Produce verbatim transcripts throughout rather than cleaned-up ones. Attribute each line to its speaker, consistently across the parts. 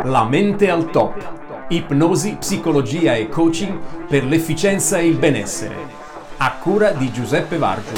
Speaker 1: La mente al top. Ipnosi, psicologia e coaching per l'efficienza e il benessere. A cura di Giuseppe Vargio.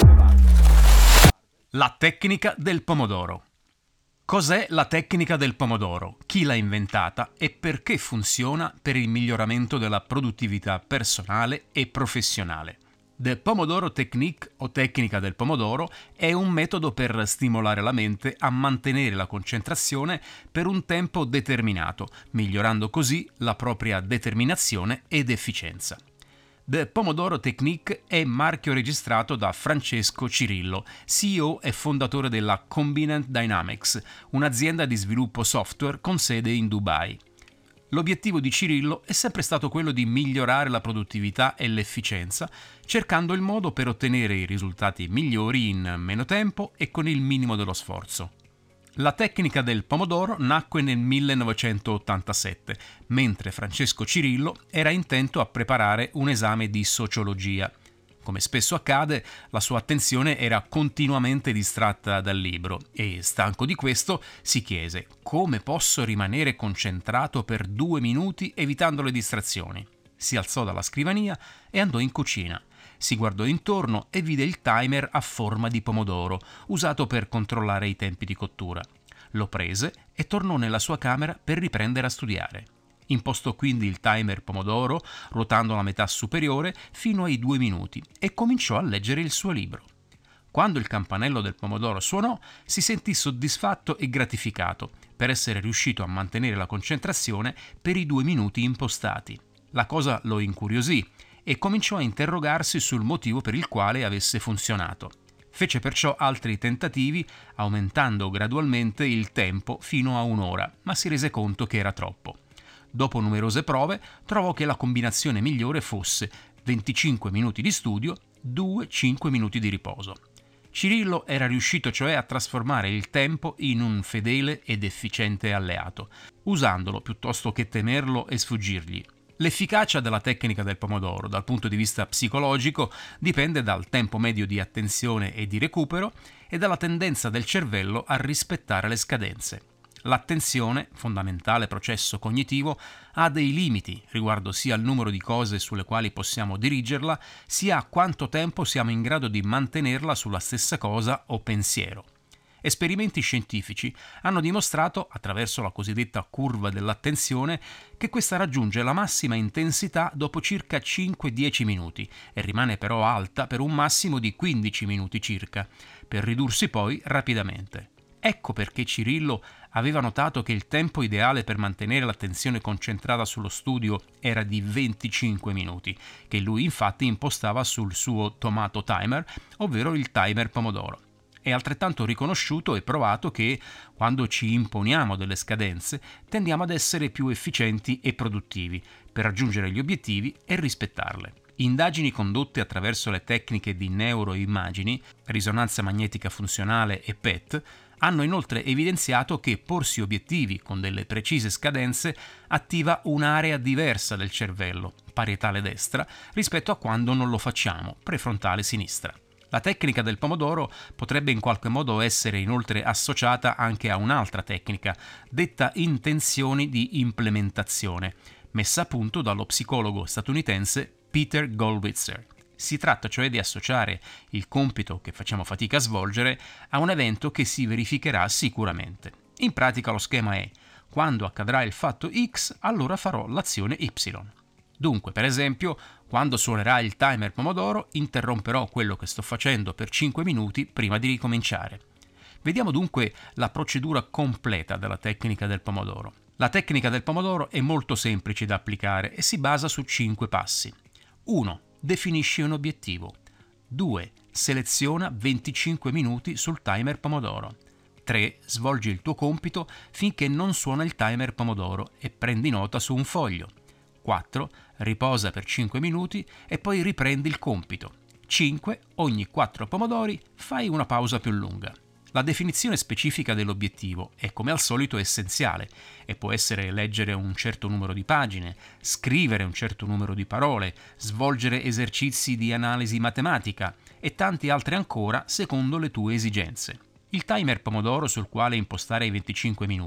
Speaker 2: La tecnica del pomodoro. Cos'è la tecnica del pomodoro? Chi l'ha inventata e perché funziona per il miglioramento della produttività personale e professionale? The Pomodoro Technique o tecnica del pomodoro è un metodo per stimolare la mente a mantenere la concentrazione per un tempo determinato, migliorando così la propria determinazione ed efficienza. The Pomodoro Technique è marchio registrato da Francesco Cirillo, C E O e fondatore della Combinant Dynamics, un'azienda di sviluppo software con sede in Dubai. L'obiettivo di Cirillo è sempre stato quello di migliorare la produttività e l'efficienza, cercando il modo per ottenere i risultati migliori in meno tempo e con il minimo dello sforzo. La tecnica del pomodoro nacque nel millenovecentottantasette, mentre Francesco Cirillo era intento a preparare un esame di sociologia. Come spesso accade, la sua attenzione era continuamente distratta dal libro e, stanco di questo, si chiese: come posso rimanere concentrato per due minuti evitando le distrazioni? Si alzò dalla scrivania e andò in cucina. Si guardò intorno e vide il timer a forma di pomodoro, usato per controllare i tempi di cottura. Lo prese e tornò nella sua camera per riprendere a studiare. Impostò quindi il timer pomodoro, ruotando la metà superiore fino ai due minuti, e cominciò a leggere il suo libro. Quando il campanello del pomodoro suonò, si sentì soddisfatto e gratificato per essere riuscito a mantenere la concentrazione per i due minuti impostati. La cosa lo incuriosì e cominciò a interrogarsi sul motivo per il quale avesse funzionato. Fece perciò altri tentativi, aumentando gradualmente il tempo fino a un'ora, ma si rese conto che era troppo. Dopo numerose prove, trovò che la combinazione migliore fosse venticinque minuti di studio, due cinque minuti di riposo. Cirillo era riuscito cioè a trasformare il tempo in un fedele ed efficiente alleato, usandolo piuttosto che temerlo e sfuggirgli. L'efficacia della tecnica del pomodoro, dal punto di vista psicologico, dipende dal tempo medio di attenzione e di recupero e dalla tendenza del cervello a rispettare le scadenze. L'attenzione, fondamentale processo cognitivo, ha dei limiti riguardo sia al numero di cose sulle quali possiamo dirigerla, sia a quanto tempo siamo in grado di mantenerla sulla stessa cosa o pensiero. Esperimenti scientifici hanno dimostrato, attraverso la cosiddetta curva dell'attenzione, che questa raggiunge la massima intensità dopo circa cinque dieci minuti e rimane però alta per un massimo di quindici minuti circa, per ridursi poi rapidamente. Ecco perché Cirillo aveva notato che il tempo ideale per mantenere l'attenzione concentrata sullo studio era di venticinque minuti, che lui infatti impostava sul suo Tomato Timer, ovvero il timer pomodoro. È altrettanto riconosciuto e provato che, quando ci imponiamo delle scadenze, tendiamo ad essere più efficienti e produttivi per raggiungere gli obiettivi e rispettarle. Indagini condotte attraverso le tecniche di neuroimmagini, risonanza magnetica funzionale e P E T, hanno inoltre evidenziato che porsi obiettivi con delle precise scadenze attiva un'area diversa del cervello, parietale destra, rispetto a quando non lo facciamo, prefrontale sinistra. La tecnica del pomodoro potrebbe in qualche modo essere inoltre associata anche a un'altra tecnica, detta intenzioni di implementazione, messa a punto dallo psicologo statunitense Peter Gollwitzer. Si tratta cioè di associare il compito che facciamo fatica a svolgere a un evento che si verificherà sicuramente. In pratica lo schema è: quando accadrà il fatto X, allora farò l'azione Y. Dunque, per esempio, quando suonerà il timer pomodoro, interromperò quello che sto facendo per cinque minuti prima di ricominciare. Vediamo dunque la procedura completa della tecnica del pomodoro. La tecnica del pomodoro è molto semplice da applicare e si basa su cinque passi. uno. Definisci un obiettivo. due. Seleziona venticinque minuti sul timer pomodoro. tre. Svolgi il tuo compito finché non suona il timer pomodoro e prendi nota su un foglio. quattro. Riposa per cinque minuti e poi riprendi il compito. cinque. Ogni quattro pomodori fai una pausa più lunga. La definizione specifica dell'obiettivo è come al solito essenziale e può essere leggere un certo numero di pagine, scrivere un certo numero di parole, svolgere esercizi di analisi matematica e tanti altri ancora secondo le tue esigenze. Il timer pomodoro sul quale impostare i venticinque minuti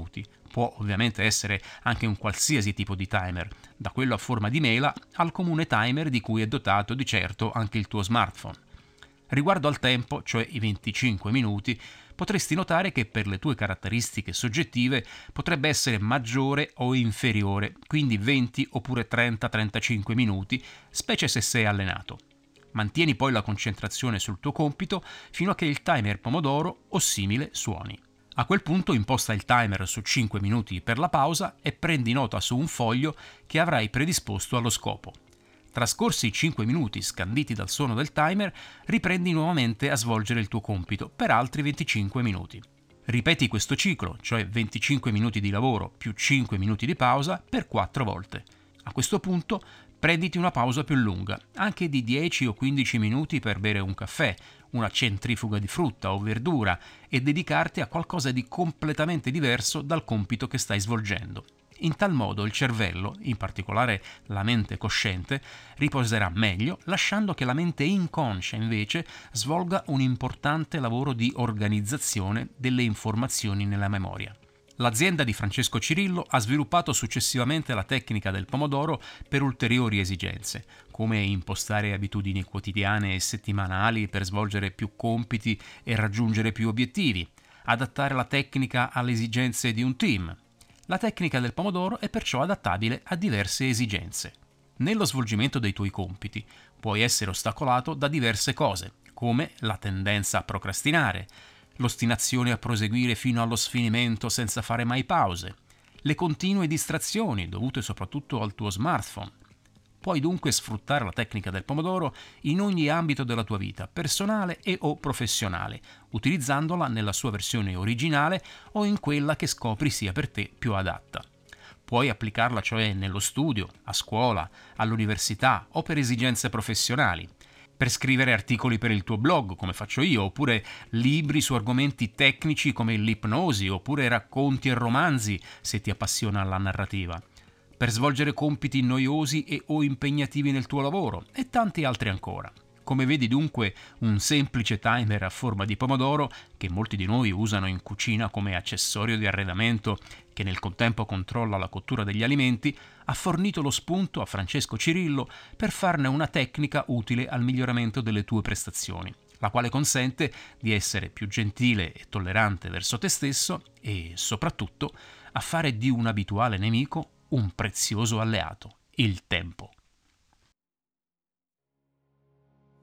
Speaker 2: Può ovviamente essere anche un qualsiasi tipo di timer, da quello a forma di mela al comune timer di cui è dotato di certo anche il tuo smartphone. Riguardo al tempo, cioè i venticinque minuti, potresti notare che per le tue caratteristiche soggettive potrebbe essere maggiore o inferiore, quindi venti oppure trenta trentacinque minuti, specie se sei allenato. Mantieni poi la concentrazione sul tuo compito fino a che il timer pomodoro o simile suoni. A quel punto imposta il timer su cinque minuti per la pausa e prendi nota su un foglio che avrai predisposto allo scopo. Trascorsi i cinque minuti scanditi dal suono del timer, riprendi nuovamente a svolgere il tuo compito per altri venticinque minuti. Ripeti questo ciclo, cioè venticinque minuti di lavoro più cinque minuti di pausa, per quattro volte. A questo punto prenditi una pausa più lunga, anche di dieci o quindici minuti per bere un caffè, una centrifuga di frutta o verdura e dedicarti a qualcosa di completamente diverso dal compito che stai svolgendo. In tal modo il cervello, in particolare la mente cosciente, riposerà meglio, lasciando che la mente inconscia invece svolga un importante lavoro di organizzazione delle informazioni nella memoria. L'azienda di Francesco Cirillo ha sviluppato successivamente la tecnica del pomodoro per ulteriori esigenze, come impostare abitudini quotidiane e settimanali per svolgere più compiti e raggiungere più obiettivi, adattare la tecnica alle esigenze di un team. La tecnica del pomodoro è perciò adattabile a diverse esigenze. Nello svolgimento dei tuoi compiti puoi essere ostacolato da diverse cose, come la tendenza a procrastinare, l'ostinazione a proseguire fino allo sfinimento senza fare mai pause, le continue distrazioni dovute soprattutto al tuo smartphone. Puoi dunque sfruttare la tecnica del pomodoro in ogni ambito della tua vita, personale e o professionale, utilizzandola nella sua versione originale o in quella che scopri sia per te più adatta. Puoi applicarla cioè nello studio, a scuola, all'università o per esigenze professionali, per scrivere articoli per il tuo blog, come faccio io, oppure libri su argomenti tecnici come l'ipnosi, oppure racconti e romanzi se ti appassiona la narrativa, per svolgere compiti noiosi e o impegnativi nel tuo lavoro e tanti altri ancora. Come vedi dunque, un semplice timer a forma di pomodoro, che molti di noi usano in cucina come accessorio di arredamento che nel contempo controlla la cottura degli alimenti, ha fornito lo spunto a Francesco Cirillo per farne una tecnica utile al miglioramento delle tue prestazioni, la quale consente di essere più gentile e tollerante verso te stesso e, soprattutto, a fare di un abituale nemico un prezioso alleato, il tempo.